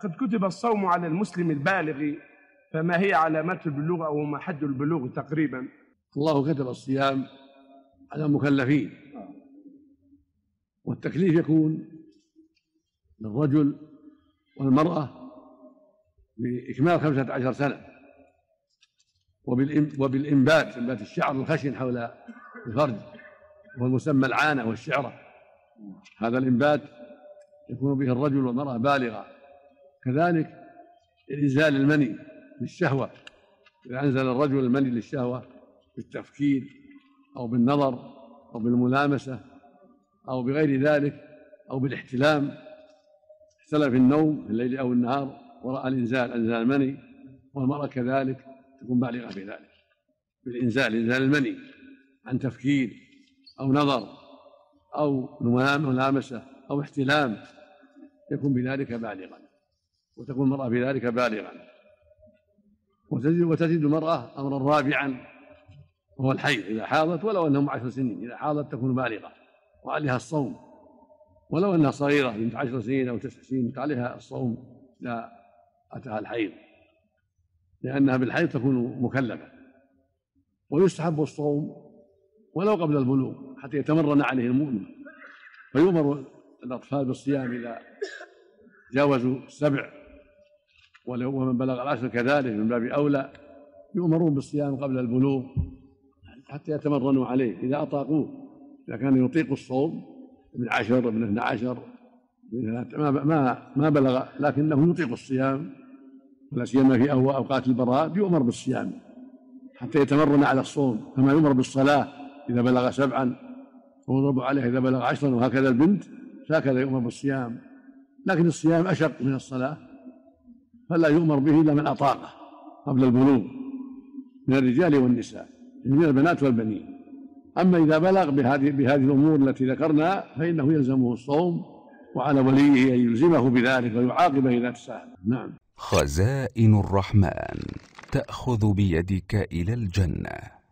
قد كتب الصوم على المسلم البالغ، فما هي علامات البلوغ أو ما حد البلوغ تقريبا؟ الله كتب الصيام على المكلفين، والتكليف يكون للرجل والمرأة بإكمال 15 سنة، وبالإنبات، إنبات الشعر الخشن حول الفرج والمسمى العانة والشعرة، هذا الإنبات يكون به الرجل والمرأة بالغة. كذلك إنزال المني للشهوة، إذا أنزل الرجل المني للشهوة بالتفكير أو بالنظر أو بالملامسة أو بغير ذلك أو بالاحتلام، احتلم في النوم في الليل أو النهار ورأى الإنزال، أنزال المني، والمرأة كذلك تكون بالغة في ذلك بالإنزال، إنزال المني عن تفكير أو نظر أو ملامسة أو احتلام، يكون بذلك بالغا، وتكون المرأة بذلك بالغا. وتزيد المرأة أمرا رابعا وهو الحيض، إذا حاضت ولو أنهم 10 سنين، إذا حاضت تكون بالغة وعليها الصوم، ولو أنها صغيرة بنت 10 سنين أو 9 سنين عليها الصوم إذا أتاها الحيض، لأنها بالحيض تكون مكلفة. ويستحب الصوم ولو قبل البلوغ حتى يتمرن عليه المؤمن، فيؤمر الأطفال بالصيام إذا جاوزوا 7، ومن بلغ 10 كذلك من باب أولى يؤمرون بالصيام قبل البلوغ حتى يتمرنوا عليه إذا أطاقوه. إذا كان يطيق الصوم ابن 10 ابن 12 ما بلغ لكنه يطيق الصيام، ولا سيما في أوقات البراء، يؤمر بالصيام حتى يتمرن على الصوم، كما يؤمر بالصلاة إذا بلغ 7 ويضرب عليه إذا بلغ 10، وهكذا البنت هكذا يؤمر بالصيام. لكن الصيام أشق من الصلاة، فلا يؤمر به إلا من أطاقه قبل البلوغ من الرجال والنساء، من البنات والبنين. أما إذا بلغ بهذه الأمور التي ذكرنا فإنه يلزمه الصوم، وعلى وليه أن يلزمه بذلك ويعاقبه إذا تساهل. نعم. خزائن الرحمن تأخذ بيدك إلى الجنة.